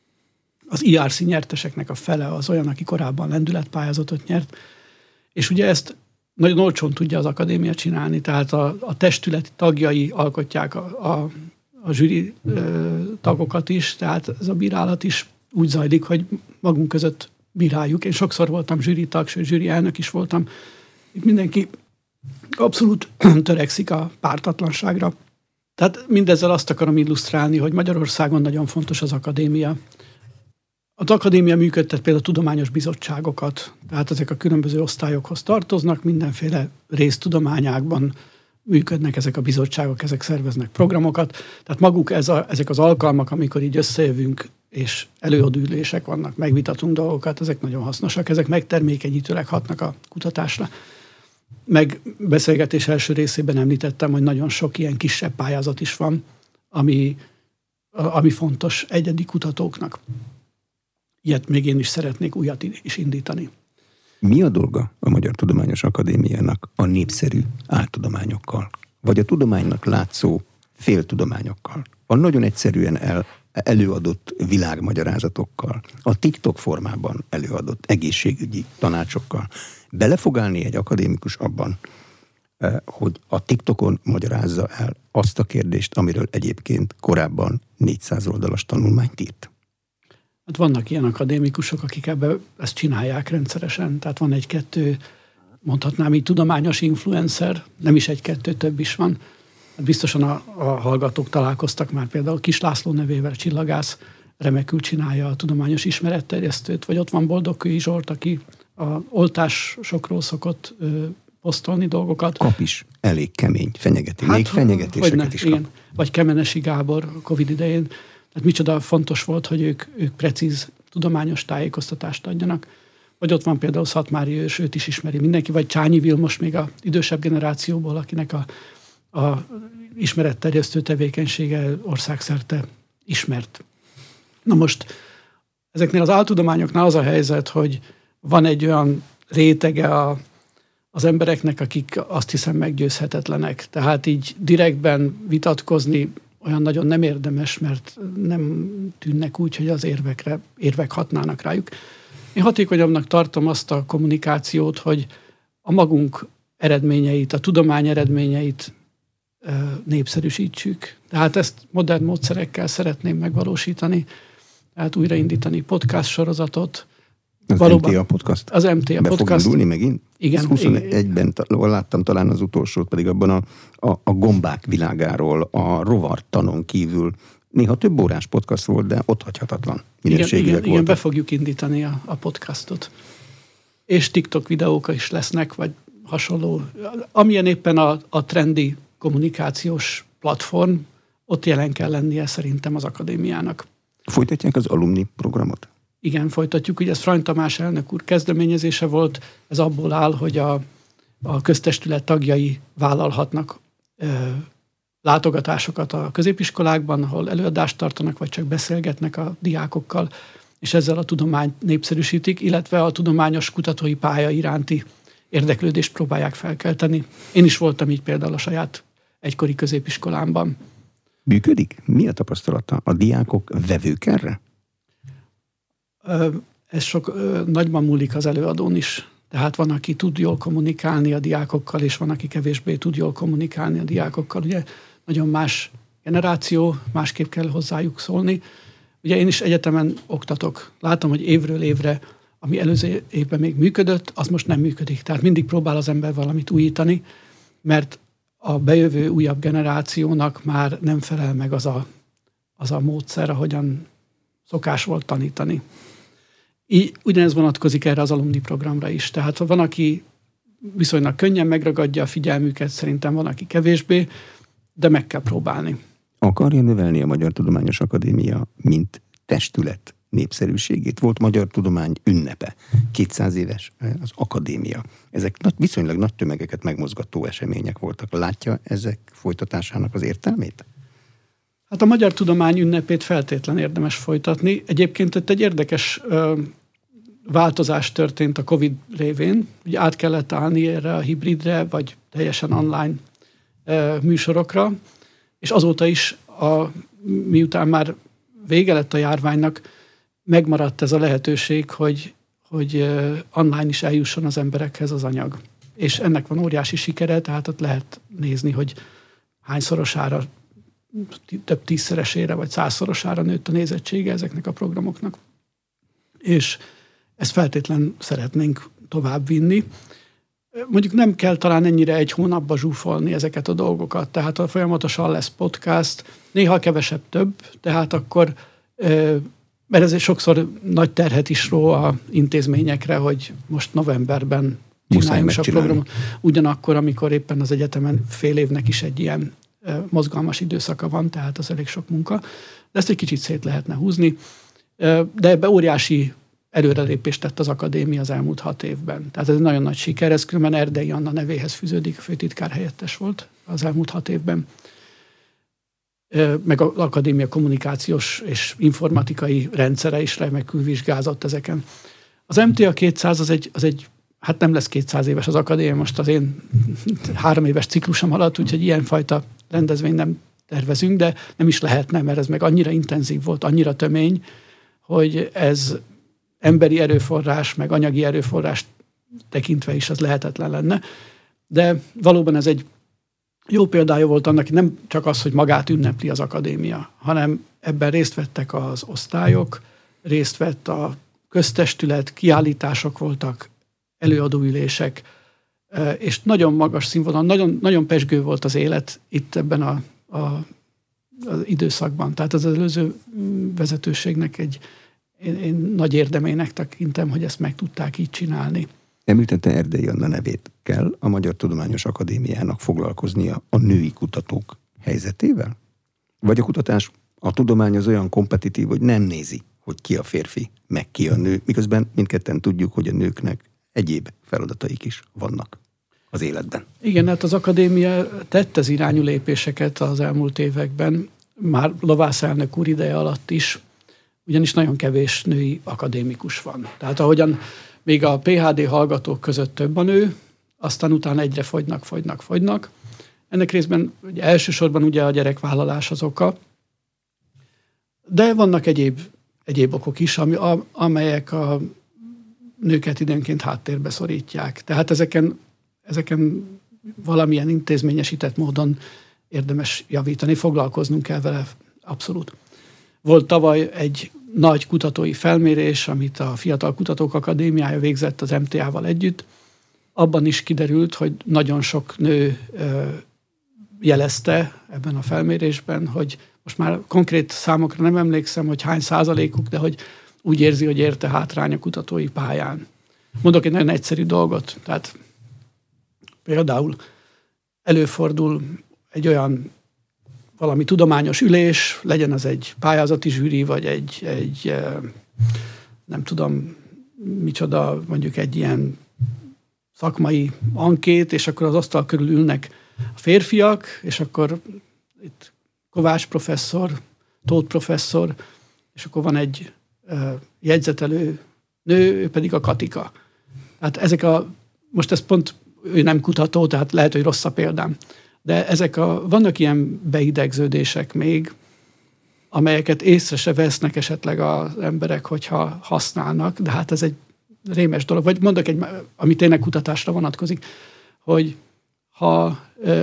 Az i er cé nyerteseknek a fele az olyan, aki korábban lendületpályázatot nyert. És ugye ezt nagyon olcsón tudja az akadémia csinálni, tehát a, a testületi tagjai alkotják a, a, a zsűri ö, tagokat is, tehát ez a bírálat is úgy zajlik, hogy magunk között bíráljuk. Én sokszor voltam zsűri tag, sőt zsűri elnök is voltam. Itt mindenki abszolút törekszik a pártatlanságra. Tehát mindezzel azt akarom illusztrálni, hogy Magyarországon nagyon fontos az akadémia. Az akadémia működtet például tudományos bizottságokat, tehát ezek a különböző osztályokhoz tartoznak, mindenféle résztudományákban működnek ezek a bizottságok, ezek szerveznek programokat. Tehát maguk ez a, ezek az alkalmak, amikor így összejövünk, és előadülések vannak, megvitatunk dolgokat, ezek nagyon hasznosak, ezek megtermékenyítőleg hatnak a kutatásra. Meg beszélgetés első részében említettem, hogy nagyon sok ilyen kisebb pályázat is van, ami, ami fontos egyedi kutatóknak. Ilyet még én is szeretnék újat is indítani. Mi a dolga a Magyar Tudományos Akadémiának a népszerű áltudományokkal? Vagy a tudománynak látszó féltudományokkal? A nagyon egyszerűen el, előadott világmagyarázatokkal? A TikTok formában előadott egészségügyi tanácsokkal? Bele fog állni egy akadémikus abban, hogy a TikTokon magyarázza el azt a kérdést, amiről egyébként korábban négyszáz oldalas tanulmányt írt? Hát vannak ilyen akadémikusok, akik ebbe ezt csinálják rendszeresen. Tehát van egy-kettő, mondhatnám így, tudományos influencer, nem is egy-kettő, több is van. Hát biztosan a, a hallgatók találkoztak már például Kis László nevével, csillagász, remekül csinálja a tudományos ismeretterjesztőt, vagy ott van Boldogkői Zsolt, aki a oltásokról szokott ö, posztolni dolgokat. Kap is elég kemény, fenyegeti. Hát, még fenyegetéseket is kap. Igen. Vagy Kemenesi Gábor a Covid idején. Tehát micsoda fontos volt, hogy ők, ők precíz tudományos tájékoztatást adjanak. Vagy ott van például Szatmári Ős, őt is ismeri mindenki, vagy Csányi Vilmos még az idősebb generációból, akinek a, a ismeretterjesztő tevékenysége országszerte ismert. Na most ezeknél az áltudományoknál az a helyzet, hogy van egy olyan rétege a, az embereknek, akik azt hiszem meggyőzhetetlenek. Tehát így direktben vitatkozni olyan nagyon nem érdemes, mert nem tűnnek úgy, hogy az érvekre, érvek hatnának rájuk. Én hatékonyabbnak tartom azt a kommunikációt, hogy a magunk eredményeit, a tudomány eredményeit ö, népszerűsítsük. Tehát ezt modern módszerekkel szeretném megvalósítani, tehát újraindítani podcast sorozatot. Az Valóban, em té á podcast? Az em té á Be podcast. Be fog indulni megint? Igen. huszonegyben láttam talán az utolsót, pedig abban a, a, a gombák világáról, a rovartanon kívül néha több órás podcast volt, de ott hagyhatatlan minőségűek igen, igen, igen, be voltak. fogjuk indítani a, a podcastot. És TikTok videók is lesznek, vagy hasonló. Amilyen éppen a, a trendi kommunikációs platform, ott jelen kell lennie szerintem az akadémiának. Folytatják az alumni programot? Igen, folytatjuk. Ugye ez Frany Tamás elnök úr kezdeményezése volt. Ez abból áll, hogy a, a köztestület tagjai vállalhatnak ö, látogatásokat a középiskolákban, ahol előadást tartanak, vagy csak beszélgetnek a diákokkal, és ezzel a tudományt népszerűsítik, illetve a tudományos kutatói pálya iránti érdeklődést próbálják felkelteni. Én is voltam így például a saját egykori középiskolámban. Működik? Mi a tapasztalata? A diákok vevők erre? Ez sok nagyban múlik az előadón is. Tehát van, aki tud jól kommunikálni a diákokkal, és van, aki kevésbé tud jól kommunikálni a diákokkal. Ugye nagyon más generáció, másképp kell hozzájuk szólni. Ugye én is egyetemen oktatok. Látom, hogy évről évre, ami előző évben még működött, az most nem működik. Tehát mindig próbál az ember valamit újítani, mert a bejövő újabb generációnak már nem felel meg az a, az a módszer, ahogyan szokás volt tanítani. Így, ugyanez vonatkozik erre az alumni programra is. Tehát van, aki viszonylag könnyen megragadja a figyelmüket, szerintem van, aki kevésbé, de meg kell próbálni. Akarja növelni a Magyar Tudományos Akadémia, mint testület népszerűségét? Volt Magyar Tudomány ünnepe, kétszáz éves az akadémia. Ezek viszonylag nagy tömegeket megmozgató események voltak. Látja ezek folytatásának az értelmét? Hát a Magyar Tudomány ünnepét feltétlen érdemes folytatni. Egyébként itt egy érdekes ö, változás történt a Covid révén. Ugye át kellett állni erre a hibridre, vagy teljesen online ö, műsorokra, és azóta is, a, miután már vége lett a járványnak, megmaradt ez a lehetőség, hogy, hogy ö, online is eljusson az emberekhez az anyag. És ennek van óriási sikere, tehát ott lehet nézni, hogy hányszorosára, több tízszeresére vagy százszorosára nőtt a nézettsége ezeknek a programoknak. És ezt feltétlen szeretnénk tovább vinni. Mondjuk nem kell talán ennyire egy hónapba zsúfolni ezeket a dolgokat, tehát folyamatosan lesz podcast, néha kevesebb több, tehát akkor, mert ez sokszor nagy terhet is ró a intézményekre, hogy most novemberben csináljunk a programot. Ugyanakkor, amikor éppen az egyetemen fél évnek is egy ilyen mozgalmas időszaka van, tehát az elég sok munka. De ezt egy kicsit szét lehetne húzni. De ebbe óriási előrelépést tett az akadémia az elmúlt hat évben. Tehát ez egy nagyon nagy siker. Ez különben Erdei Anna nevéhez fűződik, a főtitkár helyettes volt az elmúlt hat évben. Meg az akadémia kommunikációs és informatikai rendszere is remekül vizsgázott ezeken. Az em té á kétszáz az egy, az egy hát nem lesz kétszáz éves az akadémia most az én három éves ciklusom alatt, úgyhogy ilyenfajta rendezvényt nem tervezünk, de nem is lehetne, mert ez meg annyira intenzív volt, annyira tömény, hogy ez emberi erőforrás, meg anyagi erőforrás tekintve is az lehetetlen lenne. De valóban ez egy jó példája volt annak, nem csak az, hogy magát ünnepli az akadémia, hanem ebben részt vettek az osztályok, részt vett a köztestület, kiállítások voltak, előadóülések, és nagyon magas színvonalon, nagyon, nagyon pezsgő volt az élet itt ebben a, a, az időszakban. Tehát az előző vezetőségnek egy én, én nagy érdemének tekintem, hogy ezt meg tudták így csinálni. Említette Erdei Anna nevét. Kell a Magyar Tudományos Akadémiának foglalkoznia a női kutatók helyzetével? Vagy a kutatás, a tudomány az olyan kompetitív, hogy nem nézi, hogy ki a férfi, meg ki a nő, miközben mindketten tudjuk, hogy a nőknek egyéb feladataik is vannak az életben. Igen, hát az akadémia tett az irányú lépéseket az elmúlt években, már Lovász elnök úr ideje alatt is, ugyanis nagyon kevés női akadémikus van. Tehát ahogyan még a pé há dé hallgatók között több a nő, aztán utána egyre fogynak, fogynak, fogynak. Ennek részben ugye elsősorban ugye a gyerekvállalás az oka, de vannak egyéb, egyéb okok is, ami, a, amelyek a nőket időnként háttérbe szorítják. Tehát ezeken, ezeken valamilyen intézményesített módon érdemes javítani, foglalkoznunk kell vele abszolút. Volt tavaly egy nagy kutatói felmérés, amit a Fiatal Kutatók Akadémiája végzett az em té á-val együtt. Abban is kiderült, hogy nagyon sok nő jelezte ebben a felmérésben, hogy most már konkrét számokra nem emlékszem, hogy hány százalékuk, de hogy úgy érzi, hogy érte hátrány a kutatói pályán. Mondok egy nagyon egyszerű dolgot. Tehát például előfordul egy olyan valami tudományos ülés, legyen az egy pályázati zsűri, vagy egy, egy nem tudom micsoda, mondjuk egy ilyen szakmai ankét, és akkor az asztal körül ülnek a férfiak, és akkor itt Kovács professzor, Tóth professzor, és akkor van egy jegyzetelő nő, ő pedig a Katika. Tehát ezek a, most ez pont, ő nem kutató, tehát lehet, hogy rossz a példám, de ezek a, vannak ilyen beidegződések még, amelyeket észre se vesznek esetleg az emberek, hogyha használnak, de hát ez egy rémes dolog. Vagy mondok egy, ami tényleg kutatásra vonatkozik, hogy ha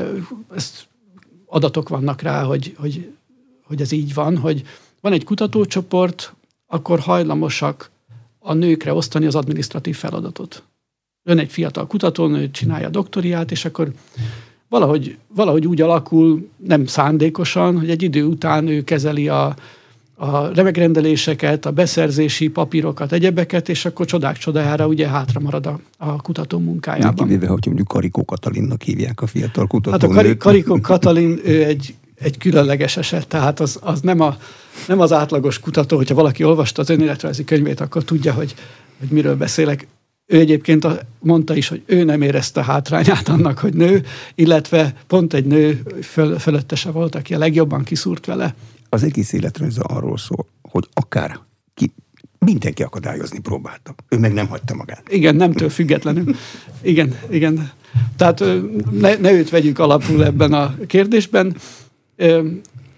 ezt adatok vannak rá, hogy, hogy, hogy ez így van, hogy van egy kutatócsoport, akkor hajlamosak a nőkre osztani az adminisztratív feladatot. Ön egy fiatal kutatónő, csinálja a doktoriát, és akkor valahogy, valahogy úgy alakul, nem szándékosan, hogy egy idő után ő kezeli a, a remegrendeléseket, a beszerzési papírokat, egyebeket, és akkor csodák csodájára ugye hátra marad a, a kutató munkájában. Kivéve, hogy mondjuk Karikó Katalinnak hívják a fiatal kutatónőt. Hát a Kari, Karikó Katalin, ő egy, egy különleges eset, tehát az, az nem, a, nem az átlagos kutató, hogyha valaki olvasta az önéletrajzi könyvét, akkor tudja, hogy, hogy miről beszélek. Ő egyébként mondta is, hogy ő nem érezte hátrányát annak, hogy nő, illetve pont egy nő föl, fölötte volt, aki a legjobban kiszúrt vele. Az egész életrajza arról szól, hogy akár ki, mindenki akadályozni próbálta. Ő meg nem hagyta magát. Igen, nemtől függetlenül. Igen, igen. Tehát ne, ne őt vegyük alapul ebben a kérdésben. Ő,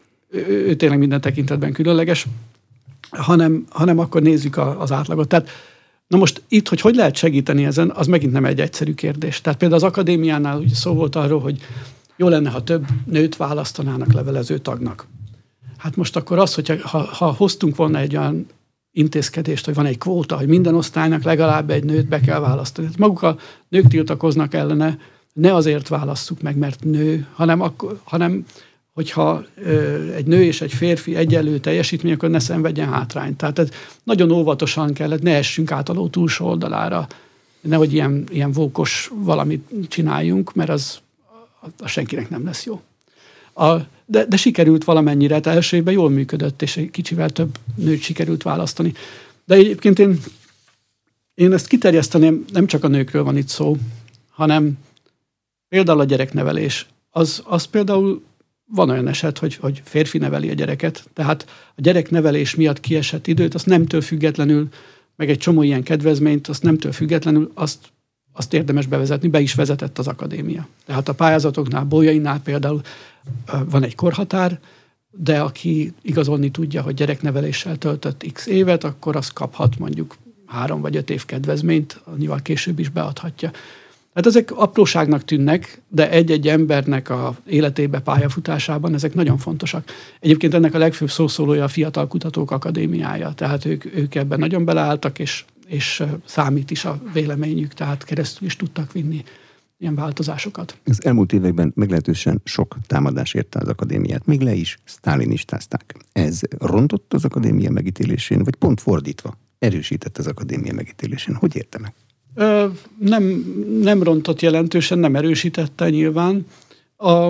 ő tényleg minden tekintetben különleges, hanem, hanem akkor nézzük az átlagot. Tehát na most itt, hogy hogy lehet segíteni ezen, az megint nem egy egyszerű kérdés. Tehát például az akadémiánál ugye szó volt arról, hogy jó lenne, ha több nőt választanának levelező tagnak. Hát most akkor az, hogyha ha, ha hoztunk volna egy olyan intézkedést, hogy van egy kvóta, hogy minden osztálynak legalább egy nőt be kell választani. Hát maguk a nők tiltakoznak ellene, ne azért válasszuk meg, mert nő, hanem, akkor, hanem hogyha ö, egy nő és egy férfi egyenlő teljesítmény, akkor ne szenvedjen hátrányt. Tehát ez nagyon óvatosan kellett, ne essünk át a ló túlsó oldalára, nehogy ilyen, ilyen vókos valamit csináljunk, mert az, az senkinek nem lesz jó. A, de, de sikerült valamennyire, tehát első évben jól működött, és egy kicsivel több nőt sikerült választani. De egyébként én, én ezt kiterjeszteném, nem csak a nőkről van itt szó, hanem például a gyereknevelés. Az, az például van olyan eset, hogy, hogy férfi neveli a gyereket, tehát a gyereknevelés miatt kiesett időt, azt nemtől függetlenül, meg egy csomó ilyen kedvezményt, azt nemtől függetlenül, azt, azt érdemes bevezetni, be is vezetett az akadémia. Tehát a pályázatoknál, Bolyainál például van egy korhatár, de aki igazolni tudja, hogy gyerekneveléssel töltött x évet, akkor az kaphat mondjuk három vagy öt év kedvezményt, annyival később is beadhatja. Hát ezek apróságnak tűnnek, de egy-egy embernek a életébe, pályafutásában ezek nagyon fontosak. Egyébként ennek a legfőbb szószólója a Fiatal Kutatók Akadémiája, tehát ők, ők ebben nagyon beleálltak, és, és számít is a véleményük, tehát keresztül is tudtak vinni ilyen változásokat. Az elmúlt években meglehetősen sok támadás érte az akadémiát, még le is sztálinistázták. Ez rontott az akadémia megítélésén, vagy pont fordítva erősített az akadémia megítélésén? Hogy érte meg? Ö, nem, nem rontott jelentősen, nem erősítette nyilván. A,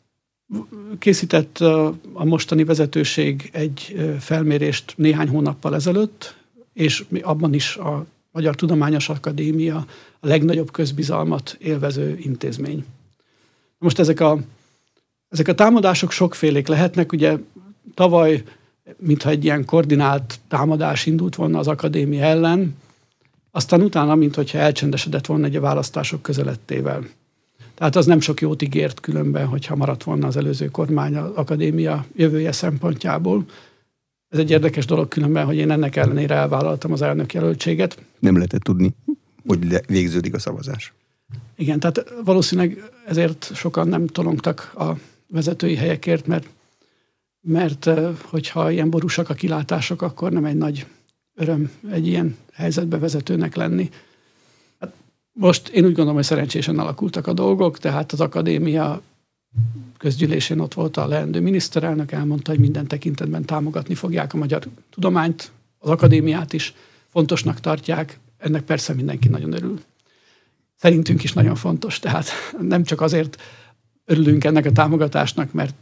készített a, a mostani vezetőség egy felmérést néhány hónappal ezelőtt, és abban is a Magyar Tudományos Akadémia a legnagyobb közbizalmat élvező intézmény. Most ezek a, ezek a támadások sokfélék lehetnek. Ugye tavaly, mintha egy ilyen koordinált támadás indult volna az akadémia ellen, aztán utána, mint hogyha elcsendesedett volna egy a választások közelettével. Tehát az nem sok jót ígért különben, hogyha maradt volna az előző kormány az akadémia jövője szempontjából. Ez egy érdekes dolog különben, hogy én ennek ellenére elvállaltam az elnök jelöltséget. Nem lehetett tudni, hogy végződik a szavazás. Igen, tehát valószínűleg ezért sokan nem tolongtak a vezetői helyekért, mert, mert hogyha ilyen borúsak a kilátások, akkor nem egy nagy öröm egy ilyen helyzetbe vezetőnek lenni. Hát most én úgy gondolom, hogy szerencsésen alakultak a dolgok, tehát az akadémia közgyűlésén ott volt a leendő miniszterelnök, elmondta, hogy minden tekintetben támogatni fogják a magyar tudományt, az akadémiát is fontosnak tartják, ennek persze mindenki nagyon örül. Szerintünk is nagyon fontos, tehát nem csak azért örülünk ennek a támogatásnak, mert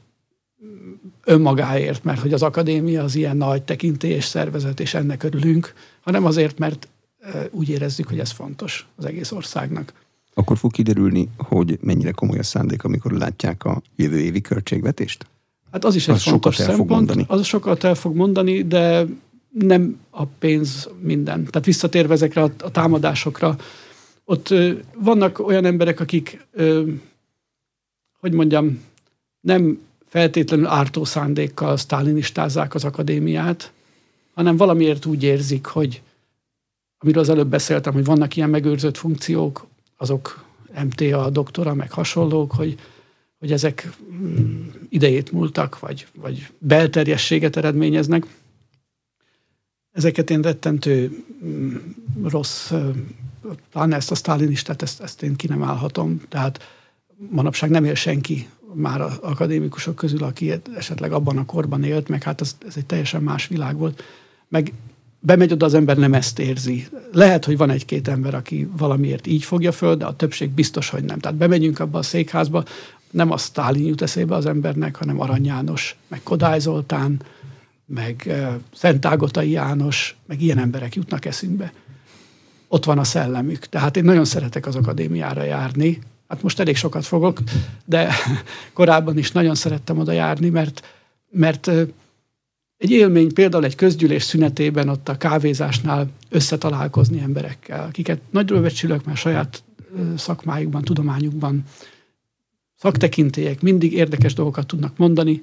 önmagáért, mert hogy az akadémia az ilyen nagy tekintélyes szervezet, és ennek örülünk, hanem azért, mert úgy érezzük, hogy ez fontos az egész országnak. Akkor fog kiderülni, hogy mennyire komoly a szándék, amikor látják a jövő évi költségvetést? Hát az is egy az fontos szempont, az sokat el fog mondani, de nem a pénz minden. Tehát visszatérve ezekre a, a támadásokra, ott ö, vannak olyan emberek, akik, ö, hogy mondjam, nem feltétlenül ártó szándékkal sztálinistázzák az akadémiát, hanem valamiért úgy érzik, hogy amiről az előbb beszéltem, hogy vannak ilyen megőrzött funkciók, azok em té á, doktora, meg hasonlók, hogy, hogy ezek idejét múltak, vagy, vagy belterjességet eredményeznek. Ezeket én rettentő rossz, pláne ezt a sztálinistát, ezt, ezt én ki nem állhatom. Tehát manapság nem él senki már az akadémikusok közül, aki esetleg abban a korban élt, meg hát ez, ez egy teljesen más világ volt. Meg bemegy oda, az ember nem ezt érzi. Lehet, hogy van egy-két ember, aki valamiért így fogja föl, de a többség biztos, hogy nem. Tehát bemegyünk abba a székházba, nem a Sztálin jut eszébe az embernek, hanem Arany János, meg Kodály Zoltán, meg uh, Szent Ágotai János, meg ilyen emberek jutnak eszünkbe. Ott van a szellemük. Tehát én nagyon szeretek az akadémiára járni. Hát most elég sokat fogok, de korábban is nagyon szerettem oda járni, mert, mert uh, egy élmény például egy közgyűlés szünetében ott a kávézásnál összetalálkozni emberekkel, akiket nagyra becsülök, már saját szakmájukban, tudományukban, szaktekintélyek mindig érdekes dolgokat tudnak mondani.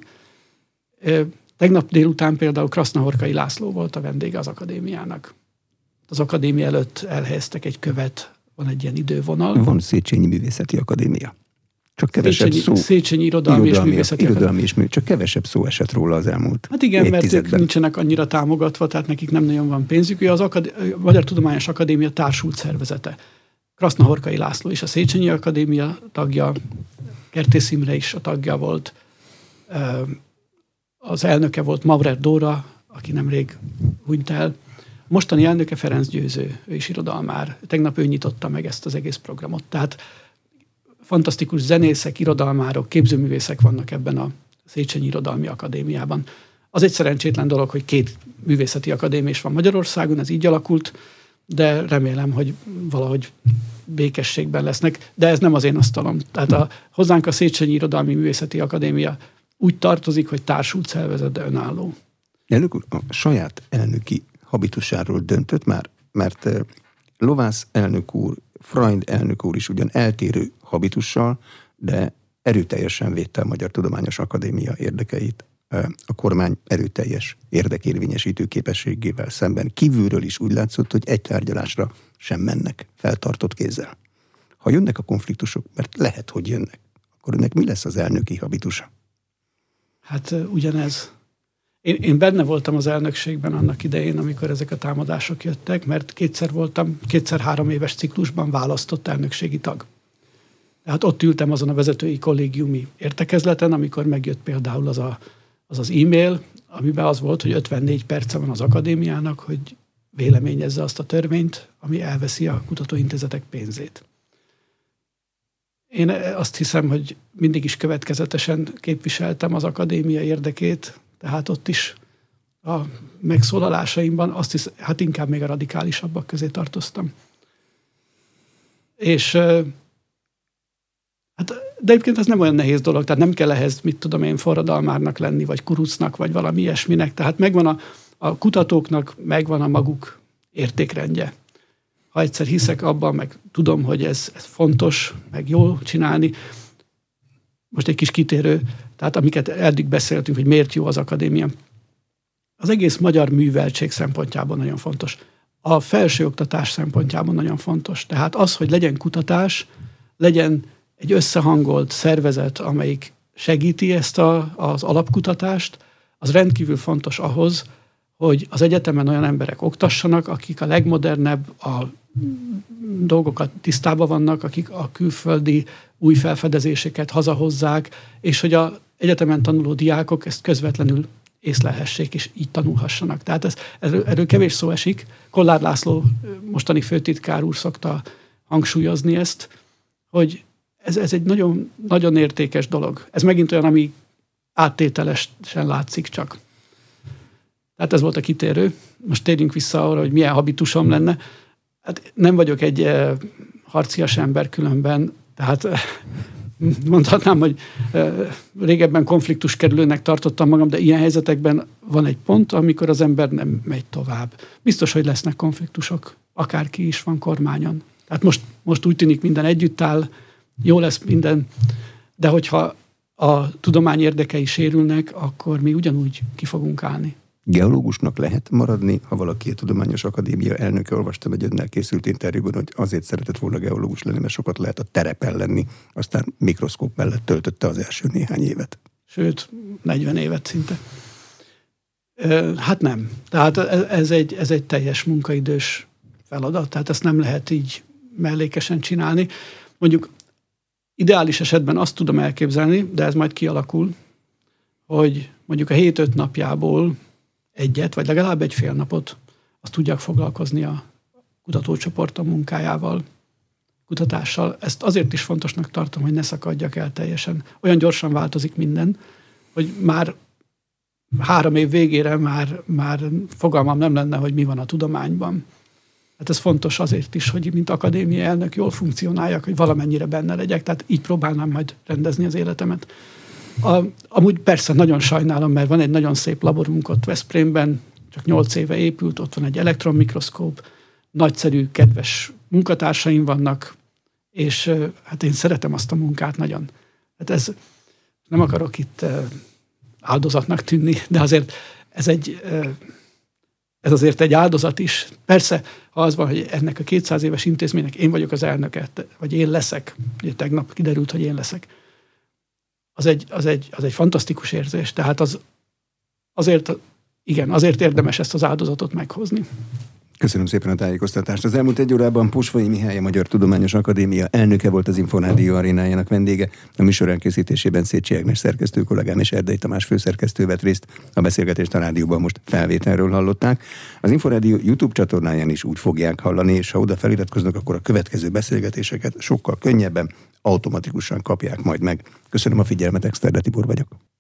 Tegnap délután például Krasznahorkai László volt a vendége az akadémiának. Az akadémia előtt elhelyeztek egy követ, van egy ilyen idővonal. Van Széchenyi Művészeti Akadémia. Csak kevesebb Széchenyi, szó. Széchenyi Irodalmi, irodalmi és Művészeti Irodalmi és mű, csak kevesebb szó esett róla az elmúlt Hát igen, mert évtizedben. ők nincsenek annyira támogatva, tehát nekik nem nagyon van pénzük. Ő az Akad- a Magyar Tudományos Akadémia társult szervezete. Krasznahorkai László is a Széchenyi Akadémia tagja, Kertész Imre is a tagja volt. Az elnöke volt Maurer Dóra, aki nemrég hunyt el. Mostani elnöke Ferenc Győző, ő is irodalmár. Tegnap ő nyitotta meg ezt az egész programot. Tehát fantasztikus zenészek, irodalmárok, képzőművészek vannak ebben a Széchenyi Irodalmi Akadémiában. Az egy szerencsétlen dolog, hogy két művészeti akadémia is van Magyarországon, ez így alakult, de remélem, hogy valahogy békességben lesznek. De ez nem az én asztalom. Tehát a, hozzánk a Széchenyi Irodalmi Művészeti Akadémia úgy tartozik, hogy társult szervezet, de önálló. Elnök úr, a saját elnöki habitusáról döntött már, mert Lovász elnök úr, Freund elnök úr is ugyan eltérő habitussal, de erőteljesen védte a Magyar Tudományos Akadémia érdekeit a kormány erőteljes érdekérvényesítő képességével szemben. Kívülről is úgy látszott, hogy egy tárgyalásra sem mennek feltartott kézzel. Ha jönnek a konfliktusok, mert lehet, hogy jönnek, akkor önnek mi lesz az elnöki habitusa? Hát ugyanez. Én, én benne voltam az elnökségben annak idején, amikor ezek a támadások jöttek, mert kétszer voltam, kétszer három éves ciklusban választott elnökségi tag. Tehát ott ültem azon a vezetői kollégiumi értekezleten, amikor megjött például az a, az, az e-mail, amiben az volt, hogy ötvennégy perce van az akadémiának, hogy véleményezze azt a törvényt, ami elveszi a kutatóintézetek pénzét. Én azt hiszem, hogy mindig is következetesen képviseltem az akadémia érdekét, tehát ott is a megszólalásaimban azt hiszem, hát inkább még a radikálisabbak közé tartoztam. És hát, de egyébként ez nem olyan nehéz dolog, tehát nem kell ehhez, mit tudom én, forradalmárnak lenni, vagy kurucnak, vagy valami ilyesminek. Tehát megvan a, a kutatóknak, megvan a maguk értékrendje. ha egyszer hiszek abban, meg tudom, hogy ez, ez fontos, meg jó csinálni. Most egy kis kitérő, tehát amiket eddig beszéltünk, hogy miért jó az akadémia. Az egész magyar műveltség szempontjából nagyon fontos. A felsőoktatás szempontjából nagyon fontos. Tehát az, hogy legyen kutatás, legyen egy összehangolt szervezet, amelyik segíti ezt a, az alapkutatást, az rendkívül fontos ahhoz, hogy az egyetemen olyan emberek oktassanak, akik a legmodernebb a dolgokat tisztában vannak, akik a külföldi új felfedezéseket hazahozzák, és hogy az egyetemen tanuló diákok ezt közvetlenül észlelhessék, és így tanulhassanak. Tehát ez, erről, erről kevés szó esik. Kollár László mostani főtitkár úr szokta hangsúlyozni ezt, hogy ez, ez egy nagyon, nagyon értékes dolog. Ez megint olyan, ami áttételesen látszik csak. Tehát ez volt a kitérő. Most térjünk vissza arra, hogy milyen habitusom lenne. Hát nem vagyok egy eh, harcias ember különben, tehát eh, mondhatnám, hogy eh, régebben konfliktus kerülőnek tartottam magam, de ilyen helyzetekben van egy pont, amikor az ember nem megy tovább. Biztos, hogy lesznek konfliktusok, akárki is van kormányon. Tehát most, most úgy tűnik, minden együtt áll, jó lesz minden, de hogyha a tudomány érdekei sérülnek, akkor mi ugyanúgy ki fogunk állni. Geológusnak lehet maradni, ha valaki a Tudományos Akadémia elnöke, olvastam egy önnel készült interjúban, hogy azért szeretett volna geológus lenni, mert sokat lehet a terepen lenni, aztán mikroszkóp mellett töltötte az első néhány évet. Sőt, negyven évet szinte. Hát nem. Tehát ez egy, ez egy teljes munkaidős feladat, tehát ezt nem lehet így mellékesen csinálni. Mondjuk ideális esetben azt tudom elképzelni, de ez majd kialakul, hogy mondjuk a hét-öt napjából egyet, vagy legalább egy fél napot azt tudják foglalkozni a kutatócsoport a munkájával, kutatással. Ezt azért is fontosnak tartom, hogy ne szakadjak el teljesen. Olyan gyorsan változik minden, hogy már három év végére már, már fogalmam nem lenne, hogy mi van a tudományban. Hát ez fontos azért is, hogy mint akadémia elnök jól funkcionáljak, hogy valamennyire benne legyek, tehát így próbálnám majd rendezni az életemet. A, amúgy persze nagyon sajnálom, mert van egy nagyon szép laborunk ott Veszprémben, csak nyolc éve épült, ott van egy elektronmikroszkóp, nagyszerű, kedves munkatársaim vannak, és hát én szeretem azt a munkát nagyon. Hát ez, nem akarok itt áldozatnak tűnni, de azért ez egy, ez azért egy áldozat is. Persze, ha az van, hogy ennek a kétszáz éves intézménynek én vagyok az elnöke, vagy én leszek, ugye tegnap kiderült, hogy én leszek, az egy, az egy, az egy fantasztikus érzés. Tehát az, azért, igen, azért érdemes ezt az áldozatot meghozni. Köszönöm szépen a tájékoztatást. Az elmúlt egy órában Pusvai Mihály, a Magyar Tudományos Akadémia elnöke volt, az Inforádió arénájának vendége. A műsor elkészítésében Szécsi Ágnes szerkesztő kollégám és Erdei Tamás főszerkesztő vett részt. A beszélgetést a rádióban most felvételről hallották. Az Inforádió YouTube csatornáján is úgy fogják hallani, és ha oda feliratkoznak, akkor a következő beszélgetéseket sokkal könnyebben, automatikusan kapják majd meg. Köszönöm a figyelmet, Exterde Tibor vagyok.